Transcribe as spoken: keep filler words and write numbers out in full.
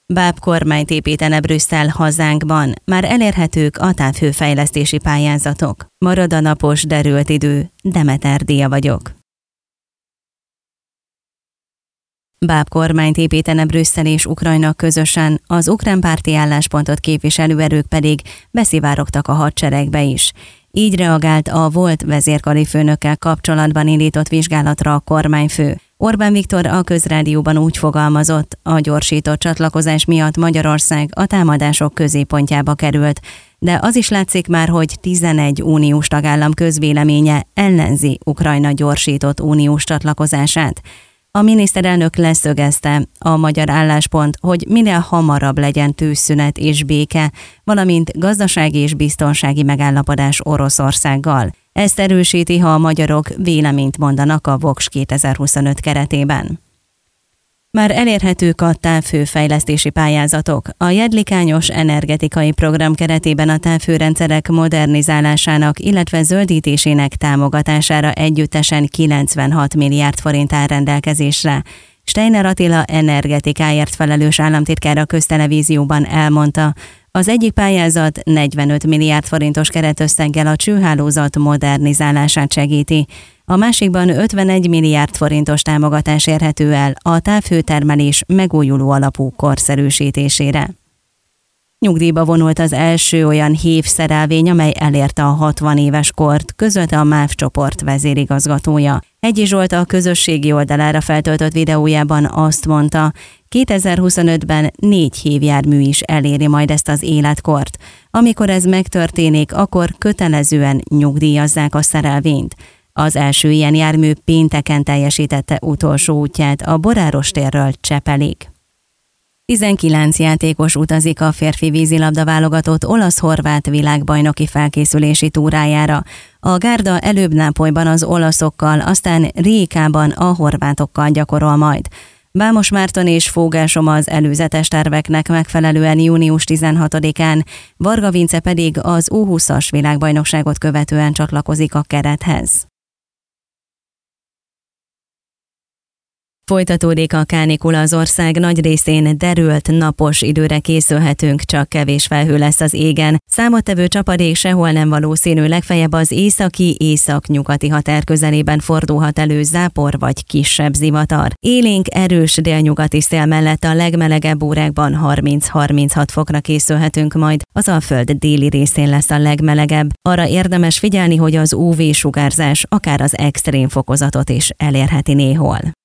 Báb kormányt építene Brüsszel hazánkban, már elérhetők a távhőfejlesztési pályázatok. Marad a napos, derült idő, Demeter Dia vagyok. Báb kormányt építene Brüsszel és Ukrajna közösen, az ukrán párti álláspontot képviselő erők pedig beszivárogtak a hadseregbe is. Így reagált a volt vezérkari főnökkel kapcsolatban indított vizsgálatra a kormányfő. Orbán Viktor a Közrádióban úgy fogalmazott, a gyorsított csatlakozás miatt Magyarország a támadások középpontjába került, de az is látszik már, hogy tizenegy uniós tagállam közvéleménye ellenzi Ukrajna gyorsított uniós csatlakozását. A miniszterelnök leszögezte, a magyar álláspont, hogy minél hamarabb legyen tűzszünet és béke, valamint gazdasági és biztonsági megállapodás Oroszországgal. Ezt erősíti, ha a magyarok véleményt mondanak a Vox kétezer-huszonöt keretében. Már elérhetők a távhőfejlesztési pályázatok. A jedlikányos energetikai program keretében a távhőrendszerek modernizálásának, illetve zöldítésének támogatására együttesen kilencvenhat milliárd forint áll rendelkezésre. Steiner Attila energetikáért felelős államtitkár a Köztelevízióban elmondta, az egyik pályázat negyvenöt milliárd forintos keretösszeggel a csőhálózat modernizálását segíti, a másikban ötvenegy milliárd forintos támogatás érhető el a távhőtermelés megújuló alapú korszerűsítésére. Nyugdíjba vonult az első olyan hév szerelvény, amely elérte a hatvan éves kort, közölte a MÁV csoport vezérigazgatója. Egyi Zsolt a közösségi oldalára feltöltött videójában azt mondta, kétezer-huszonötben négy hévjármű is eléri majd ezt az életkort. Amikor ez megtörténik, akkor kötelezően nyugdíjazzák a szerelvényt. Az első ilyen jármű pénteken teljesítette utolsó útját a Boráros térről Csepelig. tizenkilenc játékos utazik a férfi vízilabda válogatott olasz-horvát világbajnoki felkészülési túrájára. A gárda előbb Nápolyban az olaszokkal, aztán Rijekában a horvátokkal gyakorol majd. Bámos Márton és Fógásom az előzetes terveknek megfelelően június tizenhatodikán, Varga Vince pedig az U húszas világbajnokságot követően csatlakozik a kerethez. Folytatódik a kánikula az ország nagy részén, derült, napos időre készülhetünk, csak kevés felhő lesz az égen. Számottevő csapadék sehol nem valószínű, legfeljebb az északi, észak-nyugati határ közelében fordulhat elő zápor vagy kisebb zivatar. Élénk, erős délnyugati szél mellett a legmelegebb órákban harminc-harminchat fokra készülhetünk majd, az Alföld déli részén lesz a legmelegebb. Arra érdemes figyelni, hogy az ú vé-sugárzás akár az extrém fokozatot is elérheti néhol.